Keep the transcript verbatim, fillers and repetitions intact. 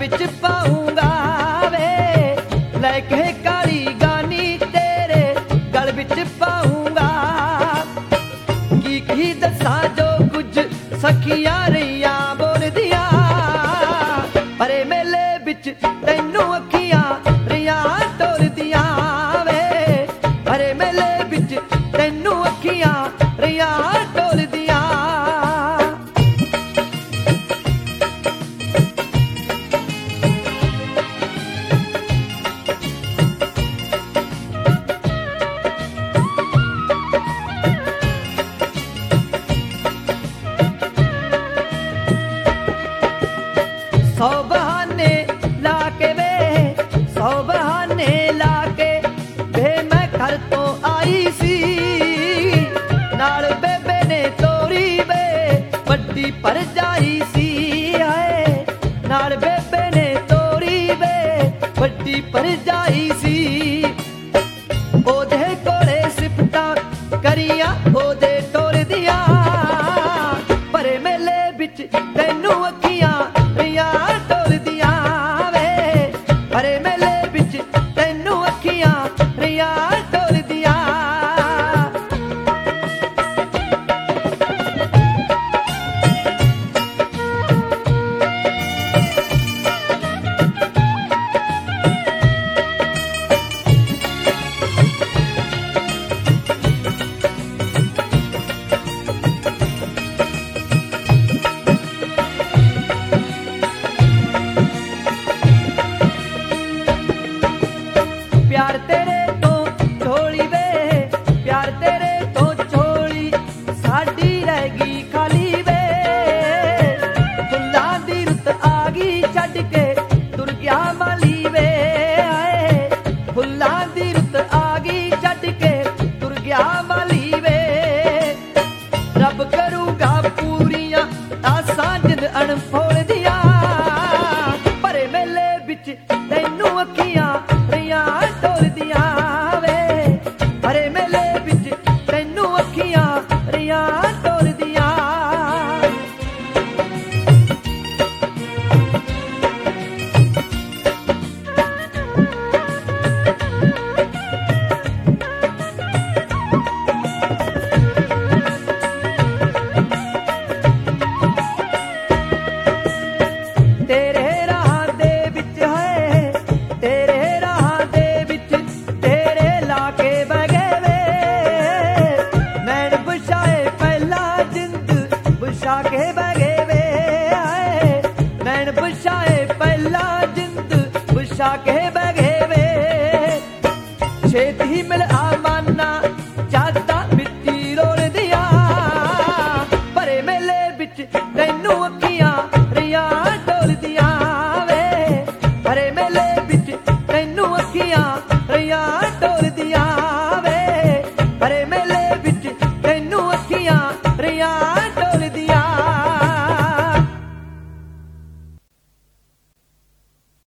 ਵਿੱਚ ਪਾਉਂਗਾ ਵੇ, ਲੈ ਕੇ ਕਾਲੀ ਗਾਨੀ ਤੇਰੇ ਗਲ ਵਿੱਚ ਪਾਉਂਗਾ। ਕੀ ਕੀ ਦੱਸਾਂ ਜੋ ਕੁਝ ਸਖੀਆਂ ਰਹੀਆਂ ਬੋਲਦੀਆਂ, ਪਰੇ ਮੇਲੇ ਵਿੱਚ ਤੈਨੂੰ ਅੱਖੀਆਂ ਰਹੀਆਂ ਟੋਲਦੀਆਂ ਵੇ, ਪਰੇ ਮੇਲੇ ਵਿੱਚ ਤੈਨੂੰ ਅੱਖੀਆਂ ਰਹੀਆਂ ਟੋਲਦੀਆਂ। सौ बहाने लाके वे, सौ बहाने लाके वे मैं घर तो आई सी, नाल बेबे ने तोरी वे बड़ी भरजाई सी है, नाल बेबे ने तोरी वे बड़ी भरजाई सी। ओदे कोले सिफतां करियां ओदे टोर दियां, परे मेले बिच तैनू अखियां रियां टोलदियां वे, परे मेले बिच तैनू अखियां रियां टोलदियां। प्यार तेरे तो झोली वे, प्यार तेरे तो झोली साडी रह गई खाली वे, फुल्लां दी रुत आ गई छड्ड के तुर गया माली वे, आए फुल्लां दी रुत आ गई छड्ड के तुर गया माली वे। रब करूगा पूरियां आसां जिंद अणफोड़ दियां, परे मेले बिच तैनू अखियां रियां टोलदियां वे, परे मेले बिच तैनू अखियां रियां टोलदियां। तेरे राह दे विच है, तेरे राह दे विच तेरे लाके बगे वे, नैन बुछाए पहला जिंद बुछा के बगे वे, आए नैन बुछाए पहला जिंद बुछा के बगे